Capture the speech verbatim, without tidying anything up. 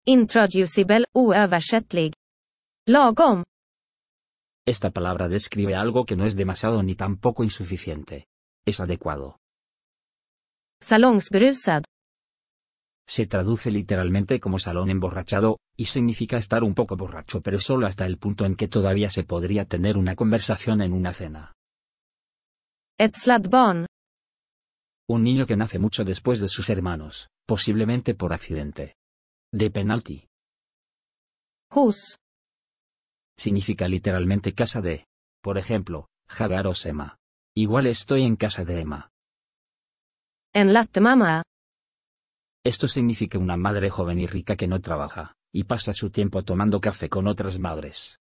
Intraducible, oöversättlig. Lagom. Esta palabra describe algo que no es demasiado ni tampoco insuficiente. Es adecuado. Salongsberusad. Se traduce literalmente como salón emborrachado, y significa estar un poco borracho pero solo hasta el punto en que todavía se podría tener una conversación en una cena. Ett sladdbarn. Un niño que nace mucho después de sus hermanos, posiblemente por accidente. De penalti. Hos. Significa literalmente casa de. Por ejemplo, Hagar o Sema. Igual estoy en casa de Emma. En lattemamma. Esto significa una madre joven y rica que no trabaja, y pasa su tiempo tomando café con otras madres.